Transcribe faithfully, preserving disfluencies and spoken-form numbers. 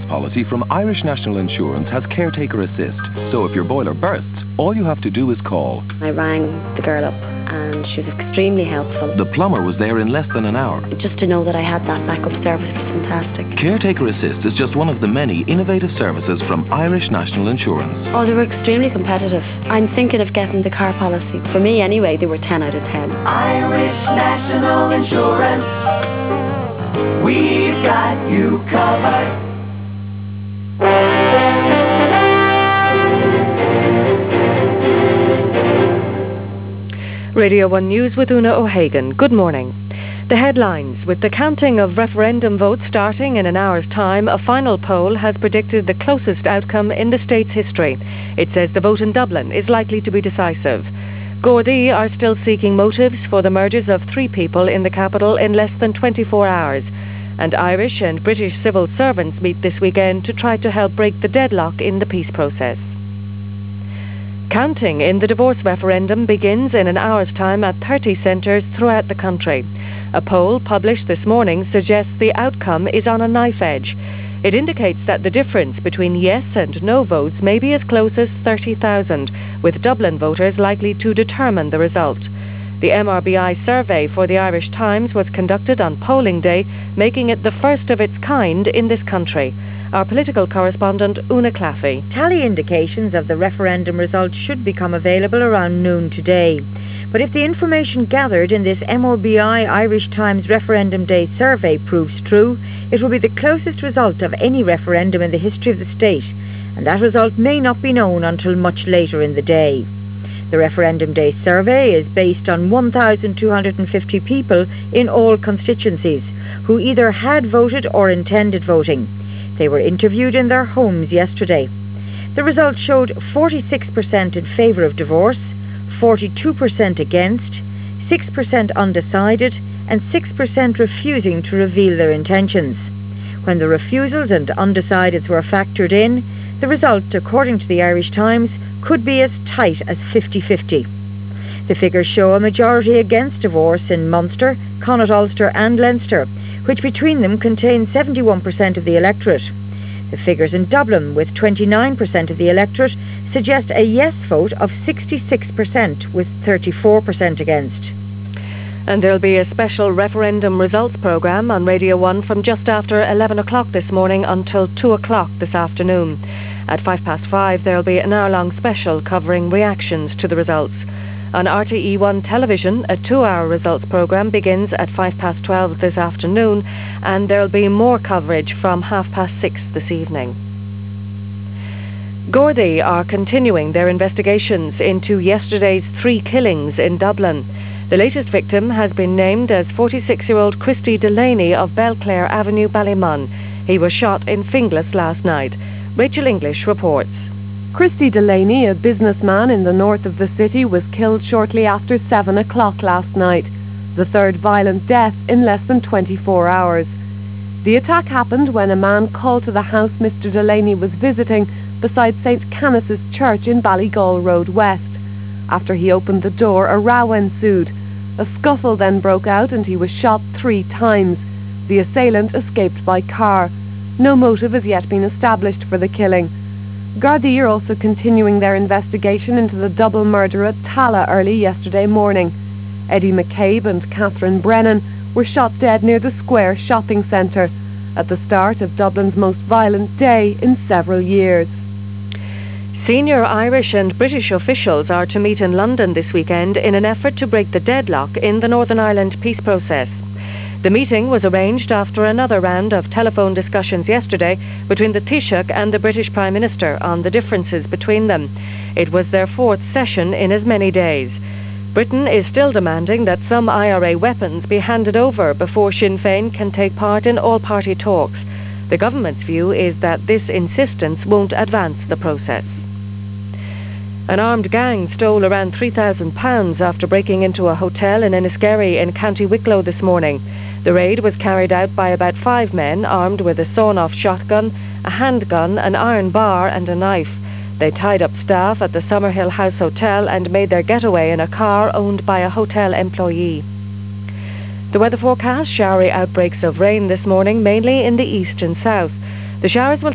policy from Irish National Insurance has Caretaker Assist. So if your boiler bursts, all you have to do is call. I rang the girl up and she was extremely helpful. The plumber was there in less than an hour. Just to know that I had that backup service was fantastic. Caretaker Assist is just one of the many innovative services from Irish National Insurance. Oh, they were extremely competitive. I'm thinking of getting the car policy. For me anyway, they were ten out of ten. Irish National Insurance, we've got you covered. Radio one News with Una O'Hagan. Good morning. The headlines. With the counting of referendum votes starting in an hour's time, a final poll has predicted the closest outcome in the state's history. It says the vote in Dublin is likely to be decisive. Gardaí are still seeking motives for the murders of three people in the capital in less than twenty-four hours. And Irish and British civil servants meet this weekend to try to help break the deadlock in the peace process. Counting in the divorce referendum begins in an hour's time at thirty centres throughout the country. A poll published this morning suggests the outcome is on a knife edge. It indicates that the difference between yes and no votes may be as close as thirty thousand, with Dublin voters likely to determine the result. The M R B I survey for the Irish Times was conducted on polling day, making it the first of its kind in this country. Our political correspondent, Una Claffey. Tally indications of the referendum results should become available around noon today. But if the information gathered in this M R B I Irish Times Referendum Day survey proves true, it will be the closest result of any referendum in the history of the state, and that result may not be known until much later in the day. The Referendum Day survey is based on one thousand two hundred fifty people in all constituencies who either had voted or intended voting. They were interviewed in their homes yesterday. The results showed forty-six percent in favour of divorce, forty-two percent against, six percent undecided and six percent refusing to reveal their intentions. When the refusals and undecideds were factored in, the result, according to the Irish Times, could be as tight as fifty-fifty. The figures show a majority against divorce in Munster, Connaught Ulster and Leinster, which between them contain seventy-one percent of the electorate. The figures in Dublin, with twenty-nine percent of the electorate, suggest a yes vote of sixty-six percent, with thirty-four percent against. And there'll be a special referendum results programme on Radio one from just after eleven o'clock this morning until two o'clock this afternoon. At five past five, there'll be an hour-long special covering reactions to the results. On R T E one television, a two-hour results programme begins at five past twelve this afternoon, and there'll be more coverage from half past six this evening. Gardaí are continuing their investigations into yesterday's three killings in Dublin. The latest victim has been named as forty-six-year-old Christy Delaney of Belclare Avenue, Ballymun. He was shot in Finglas last night. Rachel English reports. Christy Delaney, a businessman in the north of the city, was killed shortly after seven o'clock last night, the third violent death in less than twenty-four hours. The attack happened when a man called to the house Mister Delaney was visiting beside Saint Canice's Church in Ballygall Road West. After he opened the door, a row ensued. A scuffle then broke out and he was shot three times. The assailant escaped by car. No motive has yet been established for the killing. Gardaí are also continuing their investigation into the double murder at Tala early yesterday morning. Eddie McCabe and Catherine Brennan were shot dead near the Square shopping centre at the start of Dublin's most violent day in several years. Senior Irish and British officials are to meet in London this weekend in an effort to break the deadlock in the Northern Ireland peace process. The meeting was arranged after another round of telephone discussions yesterday between the Taoiseach and the British Prime Minister on the differences between them. It was their fourth session in as many days. Britain is still demanding that some I R A weapons be handed over before Sinn Féin can take part in all-party talks. The government's view is that this insistence won't advance the process. An armed gang stole around three thousand pounds after breaking into a hotel in Enniskerry in County Wicklow this morning. The raid was carried out by about five men armed with a sawn-off shotgun, a handgun, an iron bar and a knife. They tied up staff at the Summerhill House Hotel and made their getaway in a car owned by a hotel employee. The weather forecast: showery outbreaks of rain this morning, mainly in the east and south. The showers will